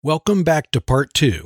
Welcome back to part 2.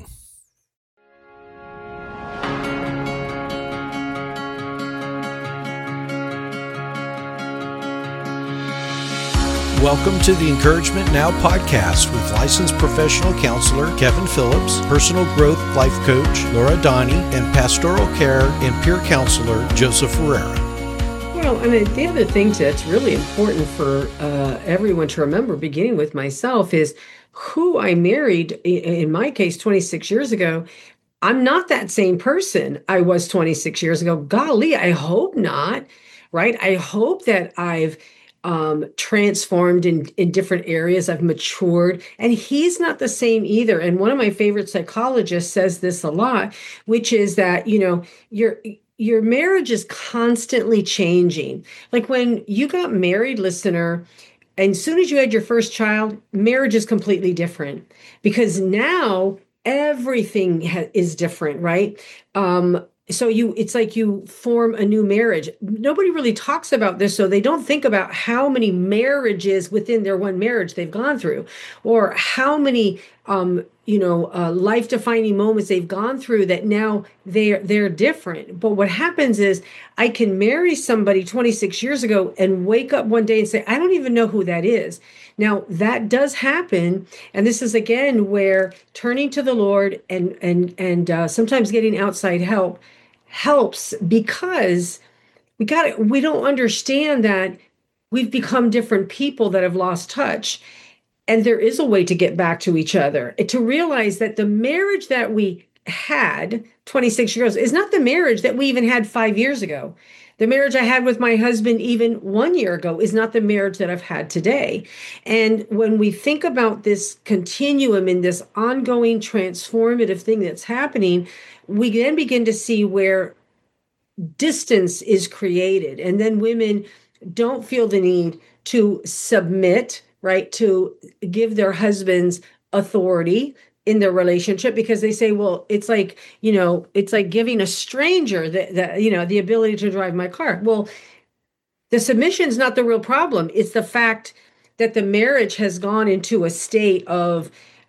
Welcome to the Encouragement Now podcast with licensed professional counselor Kevin Phillips, personal growth life coach Laura Donnie, and pastoral care and peer counselor Joseph Ferreira. Well, and the other thing that's really important for everyone to remember, beginning with myself, is who I married, in my case, 26 years ago. I'm not that same person I was 26 years ago. Golly, I hope not, right? I hope that I've transformed in different areas. I've matured, and he's not the same either. And one of my favorite psychologists says this a lot, which is that, your marriage is constantly changing. Like when you got married, listener, and as soon as you had your first child, marriage is completely different because now everything is different, right? So it's like you form a new marriage. Nobody really talks about this, so they don't think about how many marriages within their one marriage they've gone through, or how many life-defining moments they've gone through that now they're different. But what happens is I can marry somebody 26 years ago and wake up one day and say, I don't even know who that is. Now that does happen, and this is again where turning to the Lord and sometimes getting outside help helps, because we don't understand that we've become different people that have lost touch. And there is a way to get back to each other, to realize that the marriage that we had 26 years ago is not the marriage that we even had 5 years ago. The marriage I had with my husband even 1 year ago is not the marriage that I've had today. And when we think about this continuum and this ongoing transformative thing that's happening, we then begin to see where distance is created. And then women don't feel the need to submit, right, to give their husbands authority in their relationship, because they say, well, it's like giving a stranger the ability to drive my car. Well, the submission is not the real problem. It's the fact that the marriage has gone into a state of,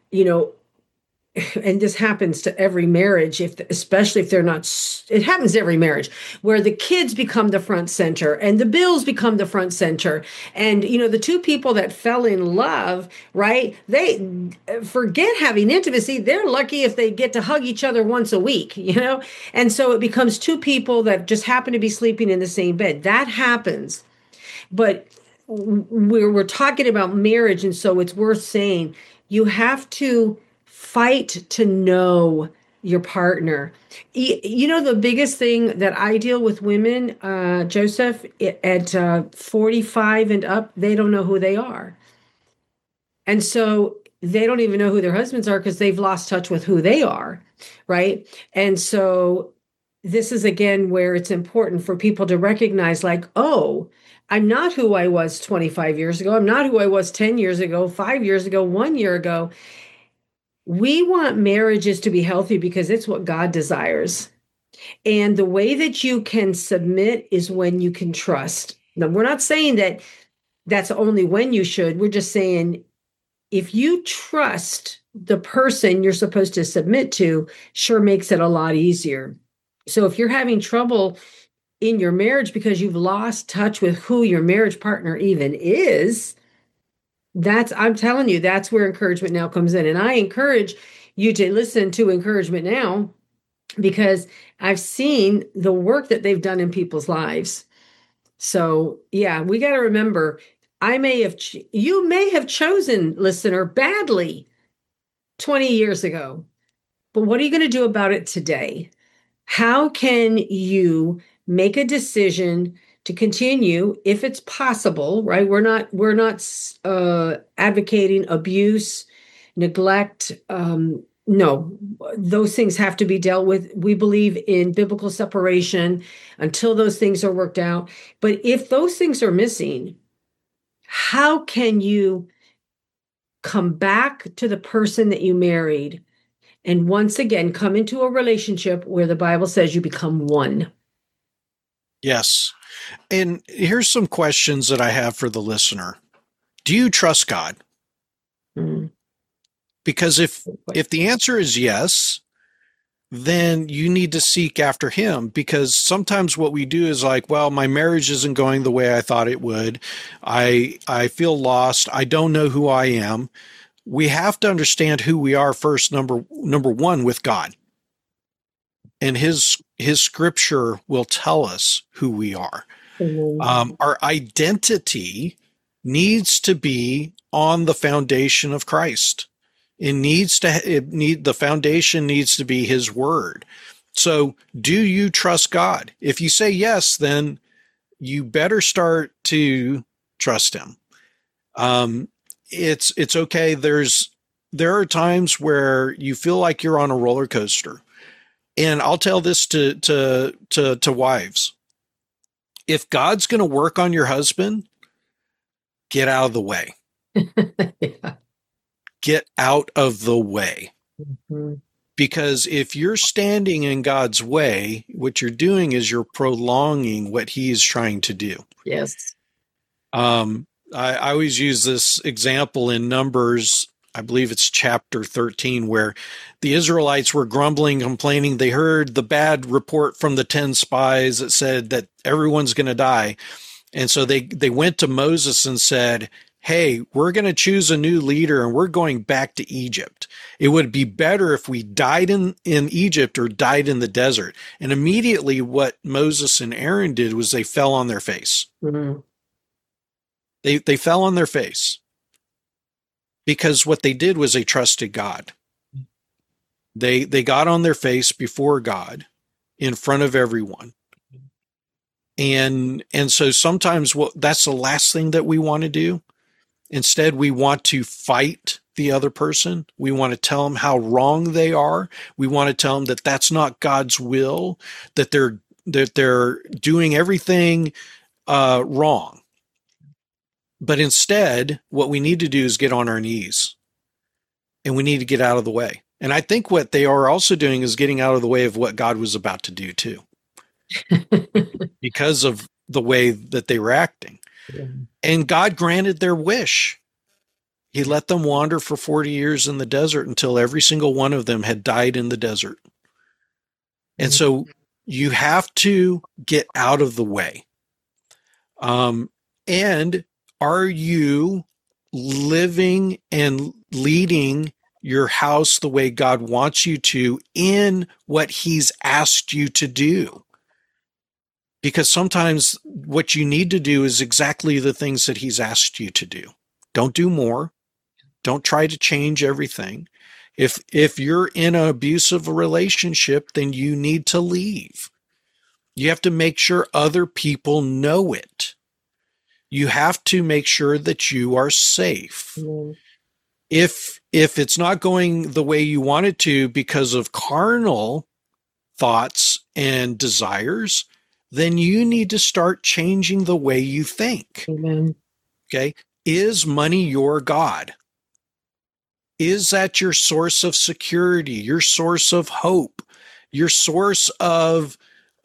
and this happens to every marriage, especially if they're not, it happens to every marriage, where the kids become the front center and the bills become the front center. And, the two people that fell in love, right, they forget having intimacy. They're lucky if they get to hug each other once a week, And so it becomes two people that just happen to be sleeping in the same bed. That happens. But we're talking about marriage, and so it's worth saying you have to fight to know your partner. The biggest thing that I deal with women, Joseph, at 45 and up, they don't know who they are. And so they don't even know who their husbands are because they've lost touch with who they are, right? And so this is, again, where it's important for people to recognize, like, oh, I'm not who I was 25 years ago. I'm not who I was 10 years ago, 5 years ago, 1 year ago. We want marriages to be healthy because it's what God desires. And the way that you can submit is when you can trust. Now, we're not saying that that's only when you should. We're just saying if you trust the person you're supposed to submit to, sure makes it a lot easier. So if you're having trouble in your marriage because you've lost touch with who your marriage partner even is, I'm telling you, that's where Encouragement Now comes in. And I encourage you to listen to Encouragement Now, because I've seen the work that they've done in people's lives. So yeah, we got to remember, you may have chosen, listener, badly 20 years ago, but what are you going to do about it today? How can you make a decision to continue, if it's possible, right? We're not advocating abuse, neglect. No, those things have to be dealt with. We believe in biblical separation until those things are worked out. But if those things are missing, how can you come back to the person that you married and once again come into a relationship where the Bible says you become one? Yes. And here's some questions that I have for the listener. Do you trust God? Because if the answer is yes, then you need to seek after him, because sometimes what we do is like, well, my marriage isn't going the way I thought it would. I feel lost. I don't know who I am. We have to understand who we are first, number one, with God. And his scripture will tell us who we are. Our identity needs to be on the foundation of Christ. The foundation needs to be his word. So do you trust God? If you say yes, then you better start to trust him. It's okay. There are times where you feel like you're on a roller coaster. And I'll tell this to wives. If God's going to work on your husband, get out of the way. Yeah. Get out of the way. Mm-hmm. Because if you're standing in God's way, what you're doing is you're prolonging what he is trying to do. Yes. I always use this example in Numbers, I believe it's chapter 13, where the Israelites were grumbling, complaining. They heard the bad report from the 10 spies that said that everyone's going to die. And so they went to Moses and said, hey, we're going to choose a new leader and we're going back to Egypt. It would be better if we died in Egypt or died in the desert. And immediately what Moses and Aaron did was they fell on their face. Mm-hmm. They fell on their face because what they did was they trusted God. They got on their face before God in front of everyone. And so sometimes that's the last thing that we want to do. Instead, we want to fight the other person. We want to tell them how wrong they are. We want to tell them that that's not God's will, that they're doing everything wrong. But instead, what we need to do is get on our knees, and we need to get out of the way. And I think what they are also doing is getting out of the way of what God was about to do too, because of the way that they were acting. Yeah. And God granted their wish. He let them wander for 40 years in the desert until every single one of them had died in the desert. And so you have to get out of the way. And are you living and leading your house the way God wants you to in what he's asked you to do? Because sometimes what you need to do is exactly the things that he's asked you to do. Don't do more. Don't try to change everything. If you're in an abusive relationship, then you need to leave. You have to make sure other people know it. You have to make sure that you are safe. Mm-hmm. If it's not going the way you want it to because of carnal thoughts and desires, then you need to start changing the way you think. Amen. Okay. Is money your God? Is that your source of security, your source of hope, your source of,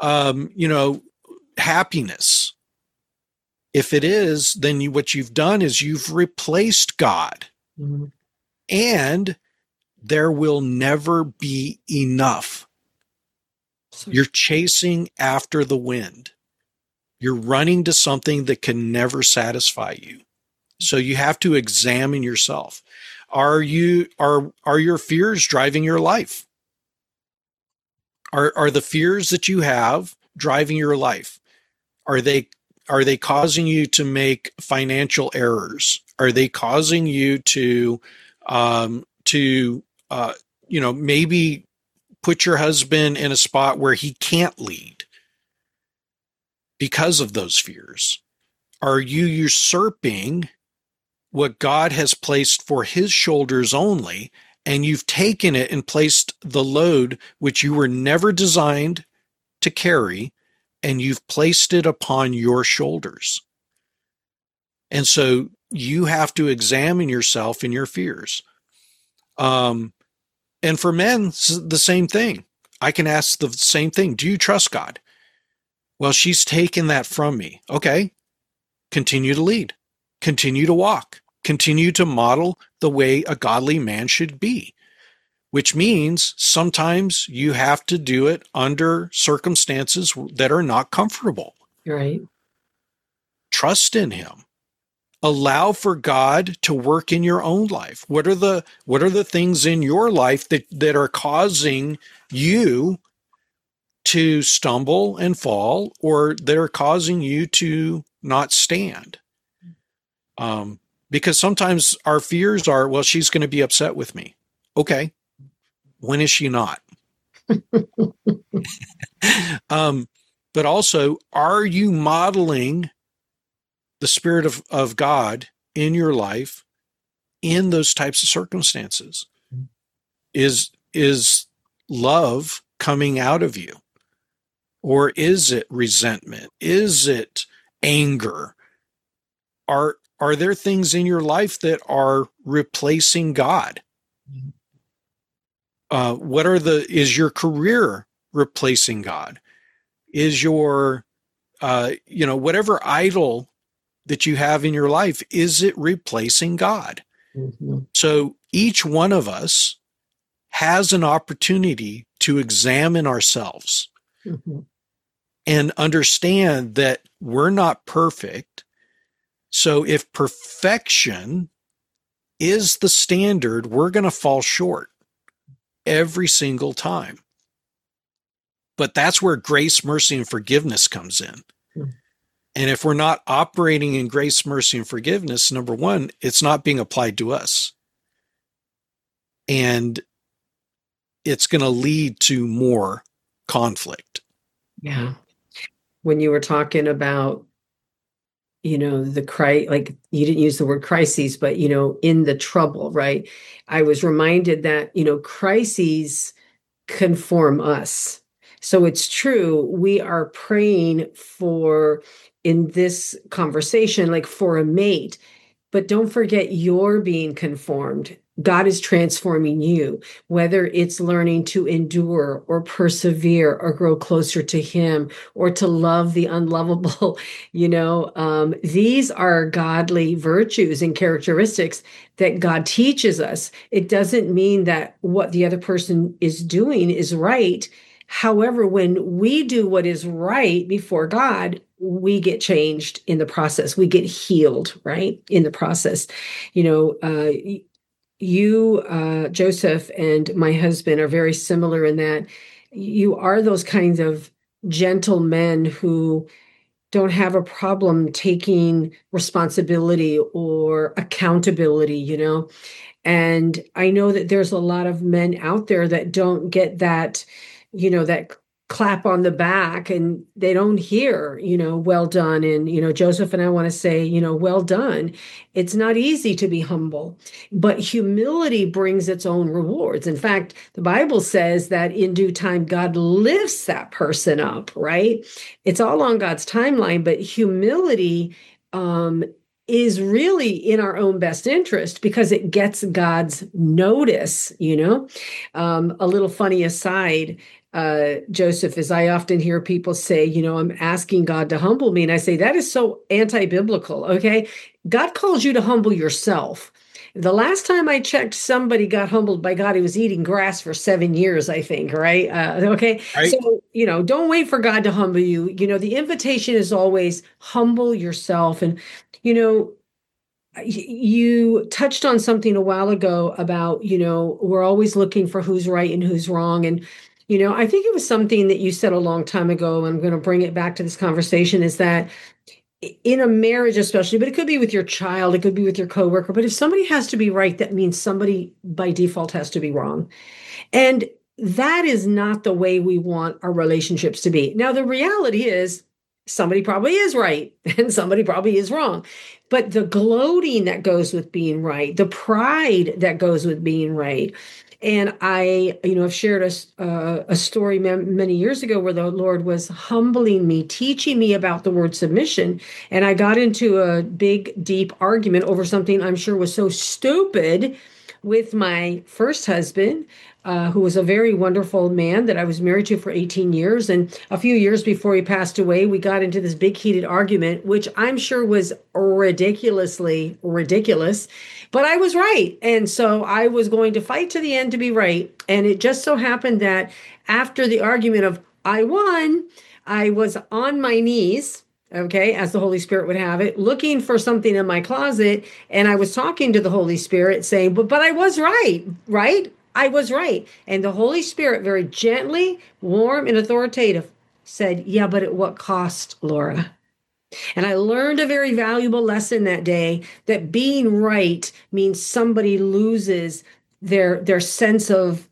happiness? If it is, then what you've done is you've replaced God. Mm-hmm. And there will never be enough. You're chasing after the wind. You're running to something that can never satisfy you. So you have to examine yourself. Are your fears driving your life? Are the fears that you have driving your life? Are they causing you to make financial errors? Are they causing you to maybe put your husband in a spot where he can't lead because of those fears? Are you usurping what God has placed for his shoulders only, and you've taken it and placed the load which you were never designed to carry, and you've placed it upon your shoulders? And so you have to examine yourself and your fears. And for men, the same thing. I can ask the same thing. Do you trust God? Well, she's taken that from me. Okay. Continue to lead. Continue to walk. continue to model the way a godly man should be, which means sometimes you have to do it under circumstances that are not comfortable. Right. Trust in him. Allow for God to work in your own life. What are the things in your life that are causing you to stumble and fall, or that are causing you to not stand? Because sometimes our fears are, well, she's going to be upset with me. Okay. When is she not? But also, are you modeling the Spirit of God in your life in those types of circumstances? Is love coming out of you? Or is it resentment? Is it anger? Are there things in your life that are replacing God? Is your career replacing God? Is your, whatever idol that you have in your life, is it replacing God? Mm-hmm. So each one of us has an opportunity to examine ourselves and understand that we're not perfect. So if perfection is the standard, we're going to fall short every single time. But that's where grace, mercy, and forgiveness comes in. And if we're not operating in grace, mercy, and forgiveness, number one, it's not being applied to us. And it's going to lead to more conflict. Yeah. When you were talking about, like you didn't use the word crises, but, in the trouble, right? I was reminded that, crises conform us. So it's true. We are praying for, in this conversation, like for a mate, but don't forget you're being conformed. God is transforming you, whether it's learning to endure or persevere or grow closer to him or to love the unlovable. These are godly virtues and characteristics that God teaches us. It doesn't mean that what the other person is doing is right. However, when we do what is right before God, we get changed in the process. We get healed, right? In the process. Joseph, and my husband are very similar in that you are those kinds of gentle men who don't have a problem taking responsibility or accountability, And I know that there's a lot of men out there that don't get that, that clap on the back, and they don't hear, well done. And, Joseph and I want to say, well done. It's not easy to be humble, but humility brings its own rewards. In fact, the Bible says that in due time, God lifts that person up, right? It's all on God's timeline, but humility, is really in our own best interest because it gets God's notice, A little funny aside, Joseph, is I often hear people say, I'm asking God to humble me. And I say, that is so anti-biblical. Okay. God calls you to humble yourself. The last time I checked, somebody got humbled by God. He was eating grass for 7 years, I think. Right. Okay. Right. So, don't wait for God to humble you. The invitation is always humble yourself. And, you touched on something a while ago about, we're always looking for who's right and who's wrong. And, I think it was something that you said a long time ago, and I'm going to bring it back to this conversation, is that in a marriage especially, but it could be with your child, it could be with your coworker, but if somebody has to be right, that means somebody by default has to be wrong. And that is not the way we want our relationships to be. Now, the reality is somebody probably is right and somebody probably is wrong. But the gloating that goes with being right, the pride that goes with being right. And I, I've shared a story many years ago where the Lord was humbling me, teaching me about the word submission. And I got into a big, deep argument over something I'm sure was so stupid, with my first husband, who was a very wonderful man that I was married to for 18 years. And a few years before he passed away, we got into this big heated argument, which I'm sure was ridiculously ridiculous, but I was right. And so I was going to fight to the end to be right. And it just so happened that after the argument of I won, I was on my knees, okay, as the Holy Spirit would have it, looking for something in my closet. And I was talking to the Holy Spirit saying, but I was right, right? I was right. And the Holy Spirit, very gently, warm, and authoritative, said, yeah, but at what cost, Laura? And I learned a very valuable lesson that day, that being right means somebody loses their sense of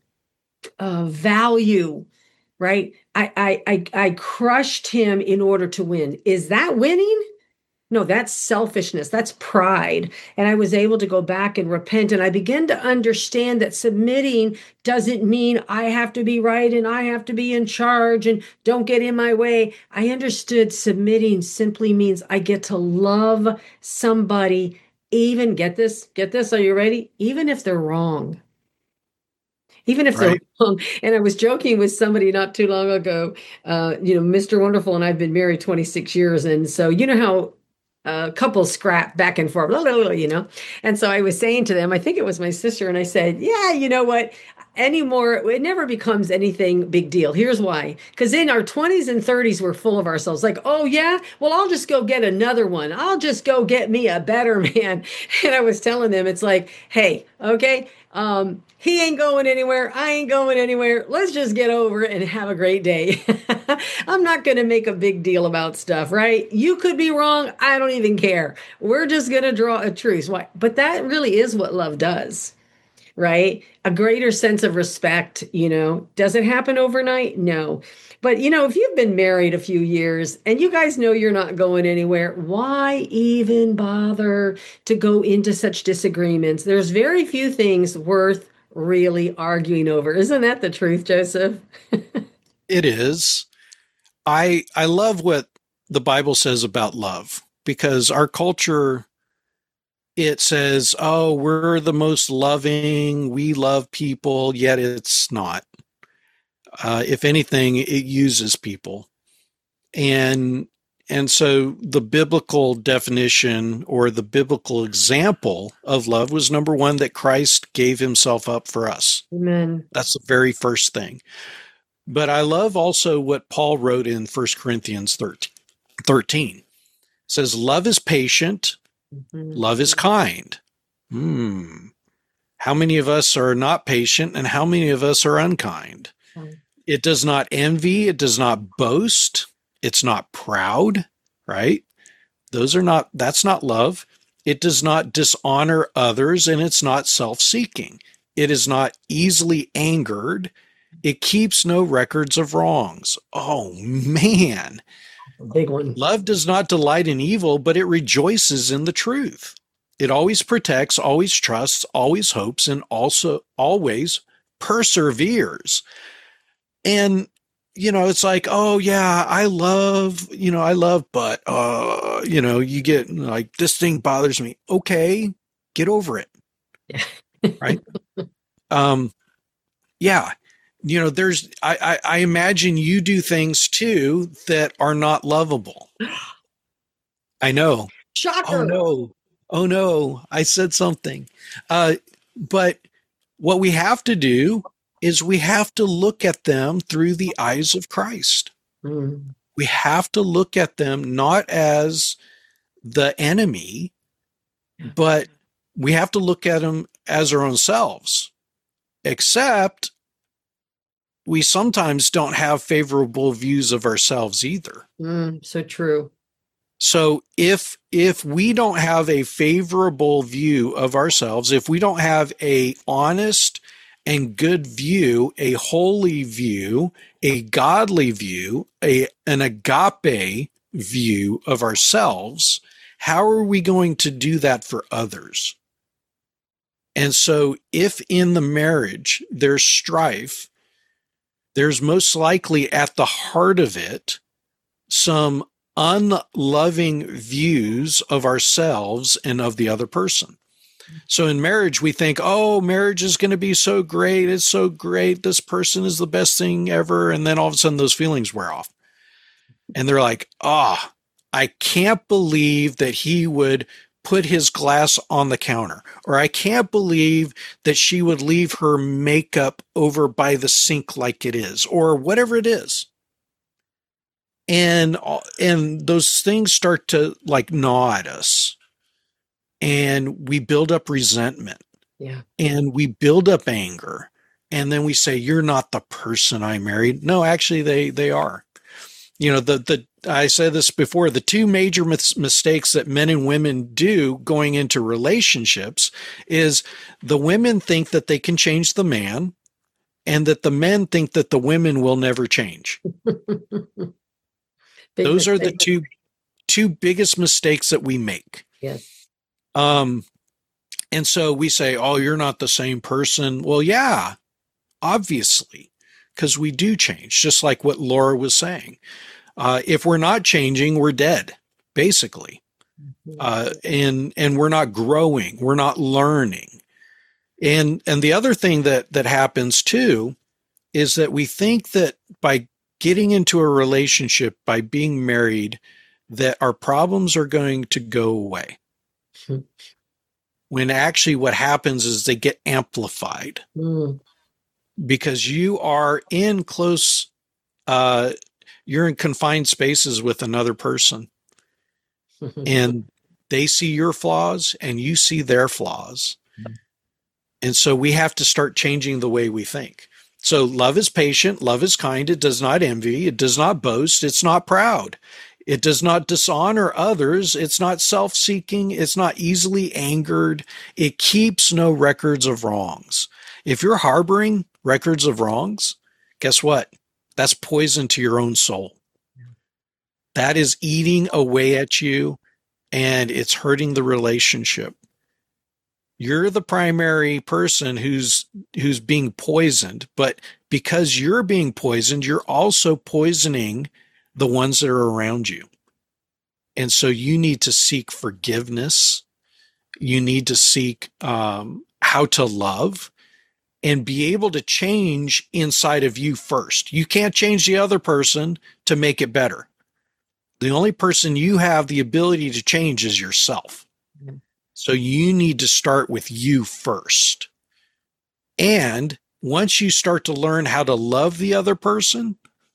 value, right? I crushed him in order to win. Is that winning? No, that's selfishness. That's pride. And I was able to go back and repent. And I began to understand that submitting doesn't mean I have to be right and I have to be in charge and don't get in my way. I understood submitting simply means I get to love somebody, even get this, are you ready? Even if they're wrong. Even if they're wrong. And I was joking with somebody not too long ago, Mr. Wonderful and I've been married 26 years. And so, you know how couples scrap back and forth, And so I was saying to them, I think it was my sister, and I said, yeah, you know what? Anymore, it never becomes anything big deal. Here's why. Because in our 20s and 30s, we're full of ourselves. Like, oh, yeah, well, I'll just go get another one. I'll just go get me a better man. And I was telling them, it's like, hey, okay, he ain't going anywhere. I ain't going anywhere. Let's just get over it and have a great day. I'm not going to make a big deal about stuff, right? You could be wrong. I don't even care. We're just going to draw a truce. Why? But that really is what love does, right? A greater sense of respect, Does it happen overnight? No. But, if you've been married a few years and you guys know you're not going anywhere, why even bother to go into such disagreements? There's very few things worth really arguing over. Isn't that the truth, Joseph? It is. I love what the Bible says about love, because our culture, it says, oh, we're the most loving, we love people, yet it's not. If anything, it uses people. And so the biblical definition or the biblical example of love was, number one, that Christ gave himself up for us. Amen. That's the very first thing. But I love also what Paul wrote in 1 Corinthians 13. It says, love is patient, love is kind. How many of us are not patient and how many of us are unkind? It does not envy, it does not boast, it's not proud, right? That's not love. It does not dishonor others, and it's not self-seeking. It is not easily angered. It keeps no records of wrongs. Oh, man. Big one. Love does not delight in evil, but it rejoices in the truth. It always protects, always trusts, always hopes, and also always perseveres. And, it's like, oh, yeah, I love, but, you get like, this thing bothers me. Okay, get over it. Yeah. Right? Yeah. I imagine you do things too that are not lovable. I know. Shocker. Oh no, I said something. But what we have to do is we have to look at them through the eyes of Christ. We have to look at them not as the enemy, but we have to look at them as our own selves. Except we sometimes don't have favorable views of ourselves either. So true. So if we don't have a favorable view of ourselves, if we don't have a honest and good view, a holy view, a godly view, an agape view of ourselves, how are we going to do that for others? And so if in the marriage there's strife, there's most likely at the heart of it some unloving views of ourselves and of the other person. So in marriage, we think, oh, marriage is going to be so great. It's so great. This person is the best thing ever. And then all of a sudden those feelings wear off. And they're like, ah, I can't believe that he would put his glass on the counter, or I can't believe that she would leave her makeup over by the sink like it is, or whatever it is. And those things start to like gnaw at us, and we build up resentment, and we build up anger, and then we say, you're not the person I married. No, actually they are. You know, I said this before, the two major mistakes that men and women do going into relationships is the women think that they can change the man, and that the men think that the women will never change. Those are the two biggest mistakes that we make. Yes. And so we say, oh, you're not the same person. Well, yeah, obviously, because we do change, just like what Laura was saying. If we're not changing, we're dead, basically. And we're not growing, we're not learning. And the other thing that happens too is that we think that by getting into a relationship, by being married, that our problems are going to go away. When actually what happens is they get amplified. Because you are in you're in confined spaces with another person, and they see your flaws and you see their flaws. And so we have to start changing the way we think. So love is patient, love is kind, it does not envy, it does not boast, it's not proud. It does not dishonor others. It's not self-seeking. It's not easily angered. It keeps no records of wrongs. If you're harboring records of wrongs, guess what? That's poison to your own soul. That is eating away at you, and it's hurting the relationship. You're the primary person who's being poisoned, but because you're being poisoned, you're also poisoning the ones that are around you. And so you need to seek forgiveness. You need to seek how to love and be able to change inside of you first. You can't change the other person to make it better. The only person you have the ability to change is yourself. So you need to start with you first. And once you start to learn how to love the other person,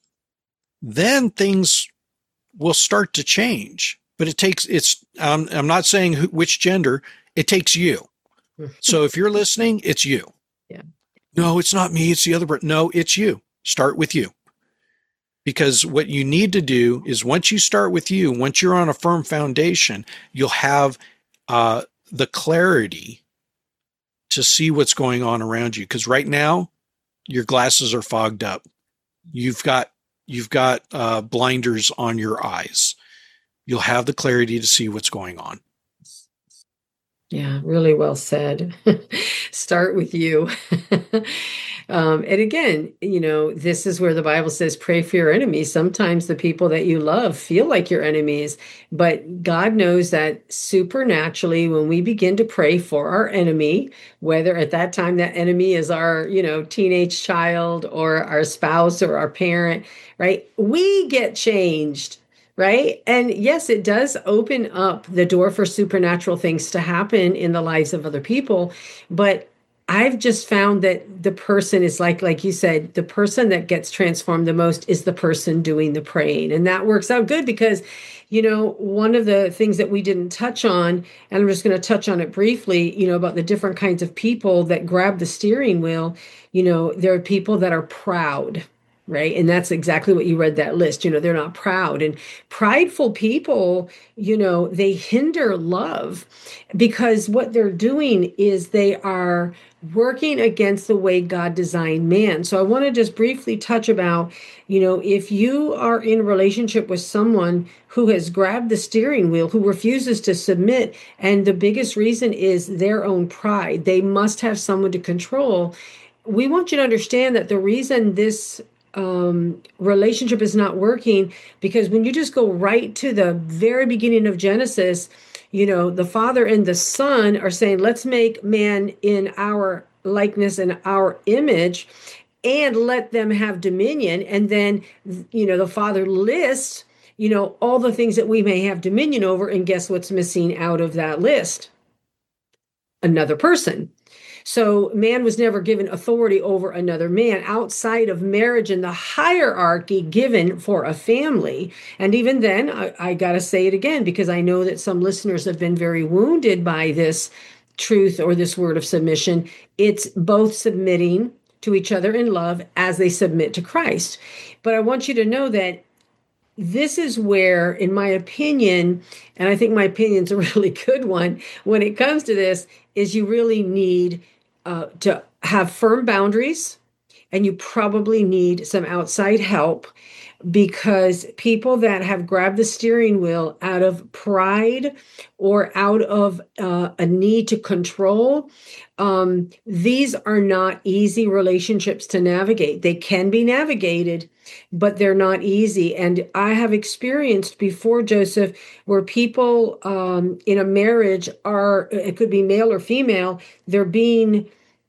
then things will start to change. But I'm not saying which gender, it takes you. So if you're listening, it's you. Yeah. No, it's not me, it's the other person. No, it's you. Start with you. Because what you need to do is once you start with you, once you're on a firm foundation, you'll have the clarity to see what's going on around you. Because right now, your glasses are fogged up. You've got blinders on your eyes. You'll have the clarity to see what's going on. Yeah, really well said. Start with you. And again, this is where the Bible says, pray for your enemies. Sometimes the people that you love feel like your enemies, but God knows that supernaturally, when we begin to pray for our enemy, whether at that time that enemy is our, teenage child or our spouse or our parent, right? We get changed. Right. And yes, it does open up the door for supernatural things to happen in the lives of other people. But I've just found that the person is like you said, the person that gets transformed the most is the person doing the praying. And that works out good because, one of the things that we didn't touch on, and I'm just going to touch on it briefly, about the different kinds of people that grab the steering wheel, there are people that are proud. Right. And that's exactly what you read that list. They're not proud, and prideful people, they hinder love because what they're doing is they are working against the way God designed man. So I want to just briefly touch about, if you are in a relationship with someone who has grabbed the steering wheel, who refuses to submit, and the biggest reason is their own pride, they must have someone to control. We want you to understand that the reason this relationship is not working, because when you just go right to the very beginning of Genesis, The Father and the Son are saying, let's make man in our likeness and our image and let them have dominion. And then, the Father lists, all the things that we may have dominion over. And guess what's missing out of that list? Another person. So man was never given authority over another man outside of marriage and the hierarchy given for a family. And even then, I got to say it again, because I know that some listeners have been very wounded by this truth or this word of submission. It's both submitting to each other in love as they submit to Christ. But I want you to know that this is where, in my opinion, and I think my opinion's a really good one when it comes to this, is you really need to have firm boundaries, and you probably need some outside help, because people that have grabbed the steering wheel out of pride or out of a need to control, these are not easy relationships to navigate. They can be navigated, but they're not easy. And I have experienced before, Joseph, where people in a marriage it could be male or female, they're being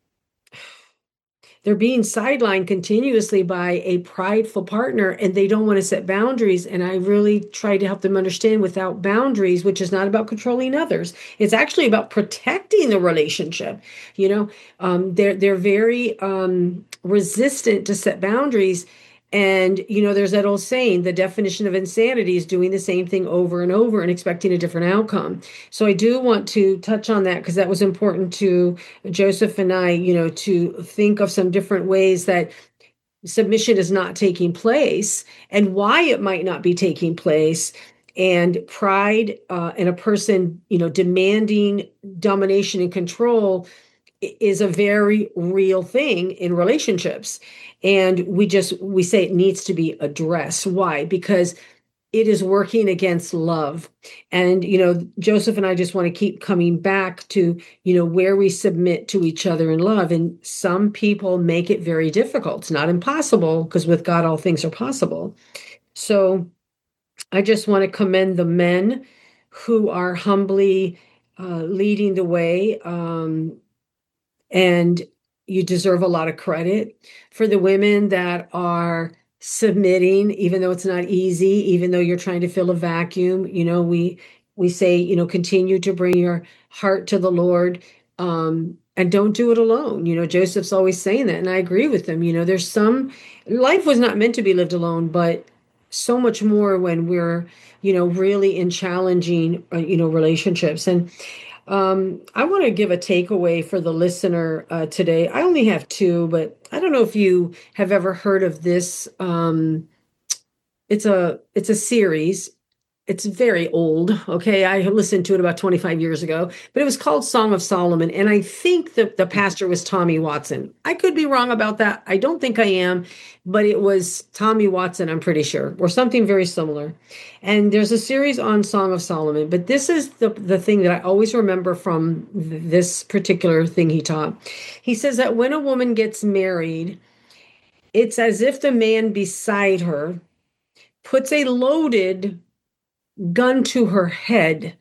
sidelined continuously by a prideful partner, and they don't want to set boundaries. And I really try to help them understand, without boundaries, which is not about controlling others, it's actually about protecting the relationship. They're very resistant to set boundaries. And, there's that old saying, the definition of insanity is doing the same thing over and over and expecting a different outcome. So I do want to touch on that, because that was important to Joseph and I, to think of some different ways that submission is not taking place and why it might not be taking place. And pride in a person, demanding domination and control is a very real thing in relationships. And we say it needs to be addressed. Why? Because it is working against love. And, Joseph and I just want to keep coming back to, where we submit to each other in love. And some people make it very difficult. It's not impossible, because with God, all things are possible. So I just want to commend the men who are humbly leading the way. And you deserve a lot of credit. For the women that are submitting, even though it's not easy, even though you're trying to fill a vacuum, we say, continue to bring your heart to the Lord, and don't do it alone. Joseph's always saying that, and I agree with him. There's life was not meant to be lived alone, but so much more when we're, really in challenging, relationships. And I want to give a takeaway for the listener today. I only have two, but I don't know if you have ever heard of this. It's a series. It's very old. Okay. I listened to it about 25 years ago, but it was called Song of Solomon. And I think that the pastor was Tommy Watson. I could be wrong about that. I don't think I am, but it was Tommy Watson, I'm pretty sure, or something very similar. And there's a series on Song of Solomon, but this is the thing that I always remember from this particular thing he taught. He says that when a woman gets married, it's as if the man beside her puts a loaded gun to her head.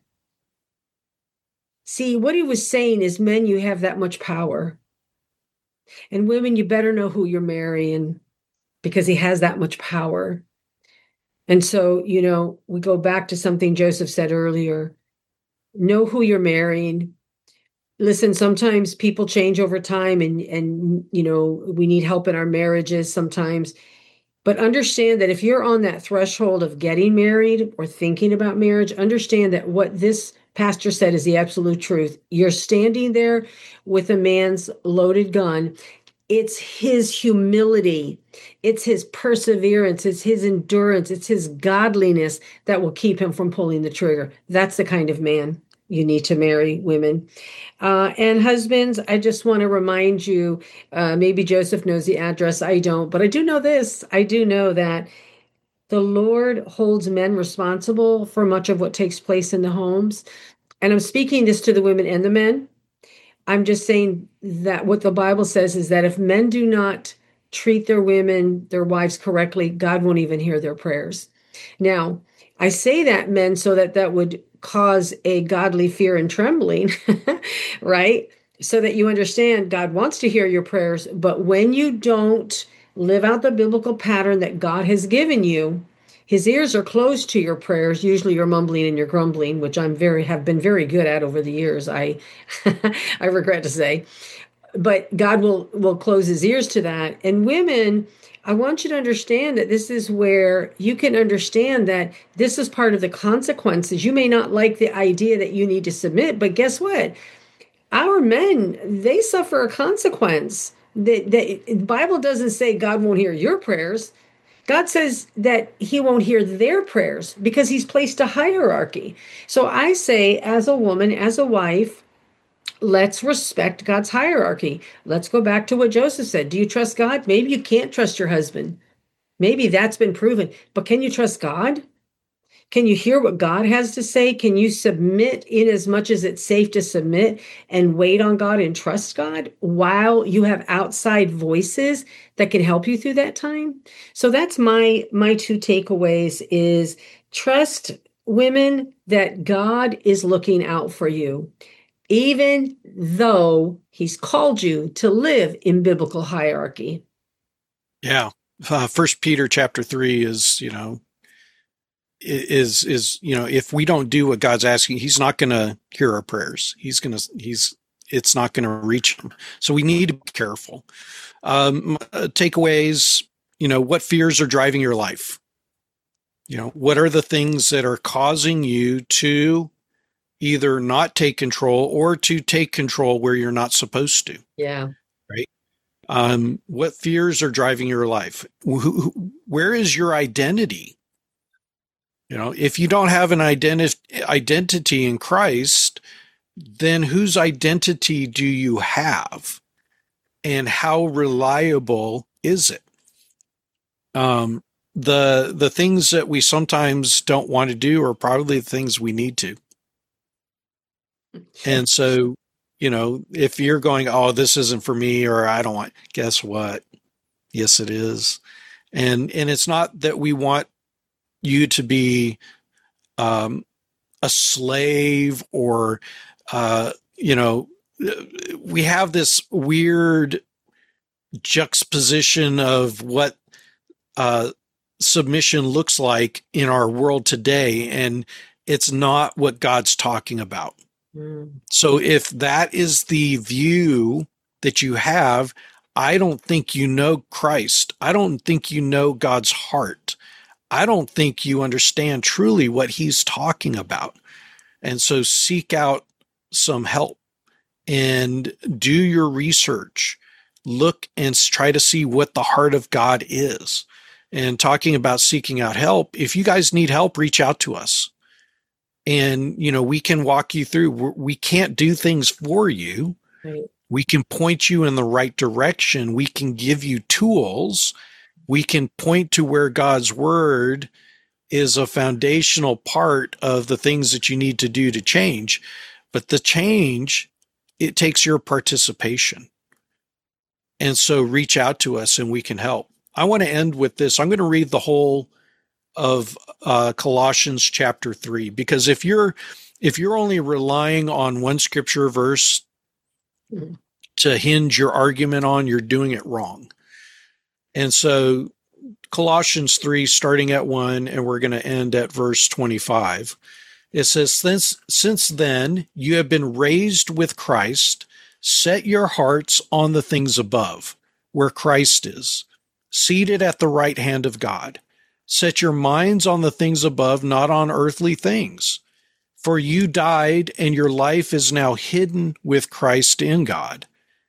See, what he was saying is, men, you have that much power. And women, you better know who you're marrying, because he has that much power. And so, we go back to something Joseph said earlier. Know who you're marrying. Listen, sometimes people change over time, and we need help in our marriages sometimes. But understand that if you're on that threshold of getting married or thinking about marriage, understand that what this pastor said is the absolute truth. You're standing there with a man's loaded gun. It's his humility. It's his perseverance. It's his endurance. It's his godliness that will keep him from pulling the trigger. That's the kind of man you need to marry, women. And husbands, I just want to remind you, maybe Joseph knows the address. I don't, but I do know this. I do know that the Lord holds men responsible for much of what takes place in the homes. And I'm speaking this to the women and the men. I'm just saying that what the Bible says is that if men do not treat their women, their wives correctly, God won't even hear their prayers. Now, I say that, men, so that would cause a godly fear and trembling, right? So that you understand God wants to hear your prayers, but when you don't live out the biblical pattern that God has given you, his ears are closed to your prayers. Usually you're mumbling and you're grumbling, which have been very good at over the years. I I regret to say. But God will close his ears to that. And women, I want you to understand that this is where you can understand that this is part of the consequences. You may not like the idea that you need to submit, but guess what? Our men, they suffer a consequence. The Bible doesn't say God won't hear your prayers. God says that he won't hear their prayers because he's placed a hierarchy. So I say, as a woman, as a wife, let's respect God's hierarchy. Let's go back to what Joseph said. Do you trust God? Maybe you can't trust your husband. Maybe that's been proven. But can you trust God? Can you hear what God has to say? Can you submit in as much as it's safe to submit and wait on God and trust God while you have outside voices that can help you through that time? So that's my two takeaways is trust women that God is looking out for you, even though he's called you to live in biblical hierarchy. Yeah. First Peter chapter 3 is, if we don't do what God's asking, he's not going to hear our prayers. It's not going to reach him. So we need to be careful. Takeaways, what fears are driving your life? What are the things that are causing you to either not take control or to take control where you're not supposed to? Yeah. Right. What fears are driving your life? Where is your identity? If you don't have an identity in Christ, then whose identity do you have? And how reliable is it? The things that we sometimes don't want to do are probably the things we need to. And so, if you're going, oh, this isn't for me, or I don't want, guess what? Yes, it is. And it's not that we want you to be a slave or, we have this weird juxtaposition of what submission looks like in our world today, and it's not what God's talking about. So if that is the view that you have, I don't think you know Christ. I don't think you know God's heart. I don't think you understand truly what he's talking about. And so seek out some help and do your research. Look and try to see what the heart of God is. And talking about seeking out help, if you guys need help, reach out to us. And, we can walk you through. We can't do things for you. Right. We can point you in the right direction. We can give you tools. We can point to where God's word is a foundational part of the things that you need to do to change. But the change, it takes your participation. And so reach out to us and we can help. I want to end with this. I'm going to read the whole of Colossians chapter 3, because if you're only relying on one scripture verse to hinge your argument on, you're doing it wrong. And so Colossians 3, starting at 1, and we're going to end at verse 25. It says, since then you have been raised with Christ, set your hearts on the things above, where Christ is, seated at the right hand of God. Set your minds on the things above, not on earthly things. For you died, and your life is now hidden with Christ in God.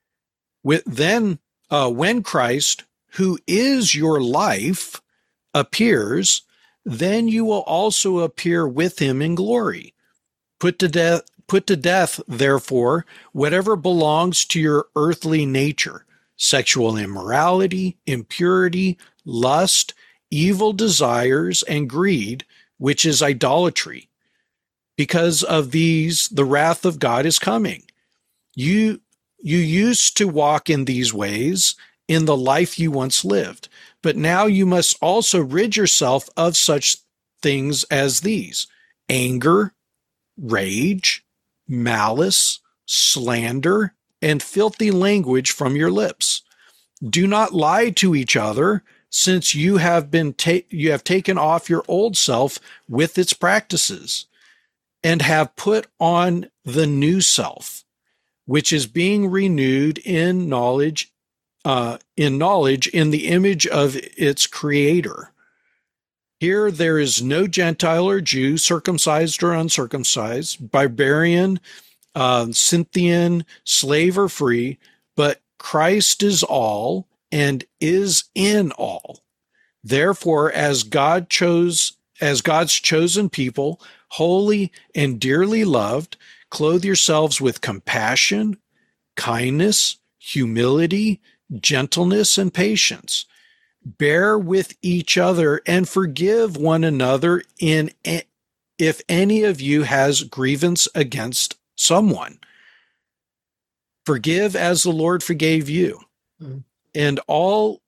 When Christ, who is your life, appears, then you will also appear with him in glory. Put to death, therefore, whatever belongs to your earthly nature: sexual immorality, impurity, lust, evil desires, and greed, which is idolatry. Because of these, the wrath of God is coming. You used to walk in these ways in the life you once lived, but now you must also rid yourself of such things as these: anger, rage, malice, slander, and filthy language from your lips. Do not lie to each other, since you have taken off your old self with its practices, and have put on the new self, which is being renewed in knowledge in the image of its creator. Here there is no Gentile or Jew, circumcised or uncircumcised, barbarian, Scythian, slave or free, but Christ is all and is in all. Therefore, as God's chosen people, holy and dearly loved, clothe yourselves with compassion, kindness, humility, gentleness, and patience. Bear with each other and forgive one another if any of you has grievance against someone. Forgive as the Lord forgave you. And over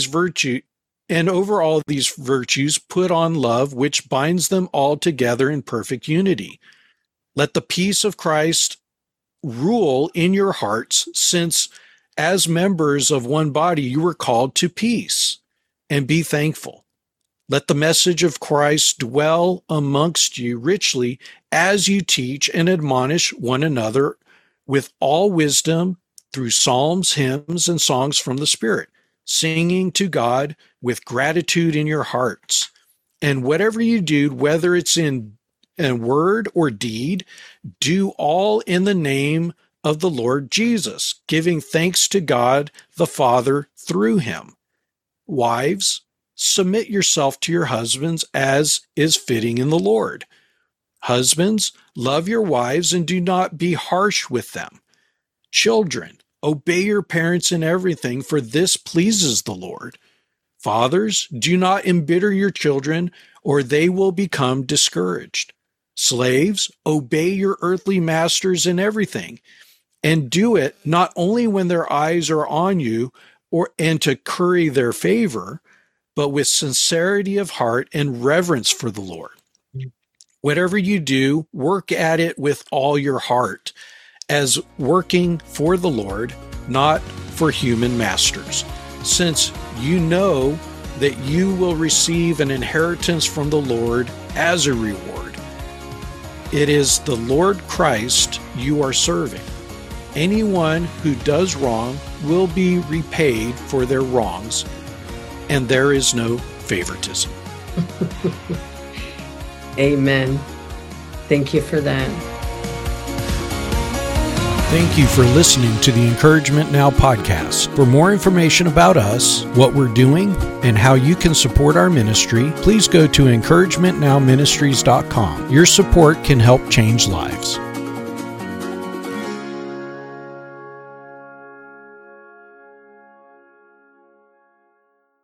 all these virtues, put on love, which binds them all together in perfect unity. Let the peace of Christ rule in your hearts, since as members of one body you were called to peace, and be thankful. Let the message of Christ dwell amongst you richly as you teach and admonish one another with all wisdom through psalms, hymns, and songs from the Spirit, singing to God with gratitude in your hearts. And whatever you do, whether it's in word or deed, do all in the name of the Lord Jesus, giving thanks to God the Father through him. Wives, submit yourself to your husbands as is fitting in the Lord. Husbands, love your wives and do not be harsh with them. Children, obey your parents in everything, for this pleases the Lord. Fathers, do not embitter your children, or they will become discouraged. Slaves, obey your earthly masters in everything, and do it not only when their eyes are on you and to curry their favor, but with sincerity of heart and reverence for the Lord. Whatever you do, work at it with all your heart, as working for the Lord, not for human masters, since you know that you will receive an inheritance from the Lord as a reward. It is the Lord Christ you are serving. Anyone who does wrong will be repaid for their wrongs, and there is no favoritism. Amen. Thank you for that. Thank you for listening to the Encouragement Now podcast. For more information about us, what we're doing, and how you can support our ministry, please go to encouragementnowministries.com. Your support can help change lives.